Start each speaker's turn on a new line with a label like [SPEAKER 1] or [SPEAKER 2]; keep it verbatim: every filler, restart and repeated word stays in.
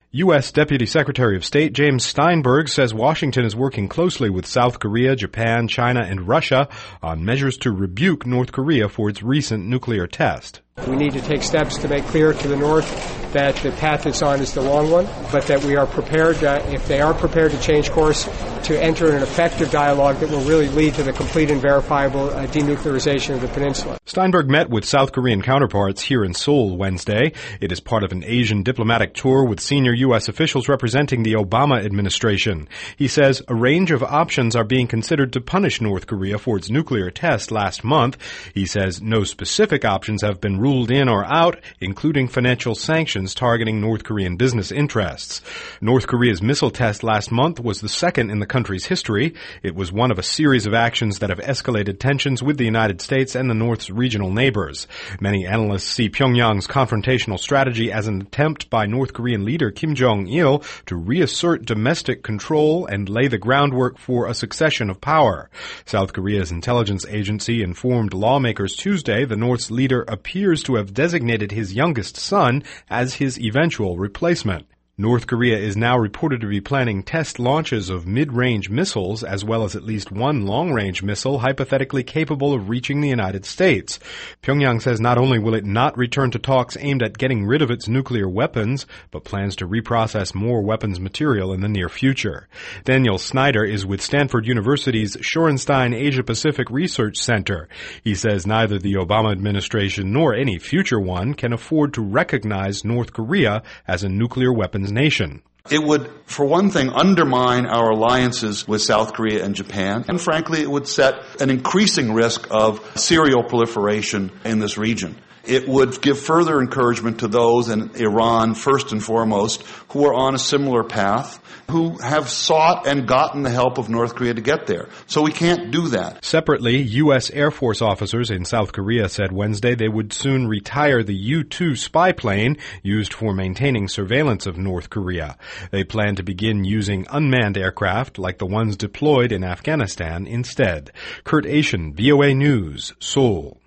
[SPEAKER 1] U S. Deputy Secretary of State James Steinberg says Washington is working closely with South Korea, Japan, China, and Russia on measures to rebuke North Korea for its recent nuclear test.
[SPEAKER 2] We need to take steps to make clear to the North that the path it's on is the long one, but that we are prepared, uh, if they are prepared to change course, to enter an effective dialogue that will really lead to the complete and verifiable uh, denuclearization of the peninsula.
[SPEAKER 1] Steinberg met with South Korean counterparts here in Seoul Wednesday. It is part of an Asian diplomatic tour with senior U S officials representing the Obama administration. He says a range of options are being considered to punish North Korea for its nuclear test last month. He says no specific options have been ruled in or out, including financial sanctions targeting North Korean business interests. North Korea's missile test last month was the second in the country's history. It was one of a series of actions that have escalated tensions with the United States and the North's regional neighbors. Many analysts see Pyongyang's confrontational strategy as an attempt by North Korean leader Kim Jong-il to reassert domestic control and lay the groundwork for a succession of power. South Korea's intelligence agency informed lawmakers Tuesday the North's leader appears to have designated his youngest son as his eventual replacement. North Korea is now reported to be planning test launches of mid-range missiles as well as at least one long-range missile hypothetically capable of reaching the United States. Pyongyang says not only will it not return to talks aimed at getting rid of its nuclear weapons, but plans to reprocess more weapons material in the near future. Daniel Snyder is with Stanford University's Shorenstein Asia-Pacific Research Center. He says neither the Obama administration nor any future one can afford to recognize North Korea as a nuclear weapons nation.
[SPEAKER 3] It would, for one thing, undermine our alliances with South Korea and Japan, and frankly, it would set an increasing risk of serial proliferation in this region. It would give further encouragement to those in Iran, first and foremost, who are on a similar path, who have sought and gotten the help of North Korea to get there. So we can't do that.
[SPEAKER 1] Separately, U S. Air Force officers in South Korea said Wednesday they would soon retire the U two spy plane used for maintaining surveillance of North Korea. They plan to begin using unmanned aircraft like the ones deployed in Afghanistan instead. Kurt Asian, V O A News, Seoul.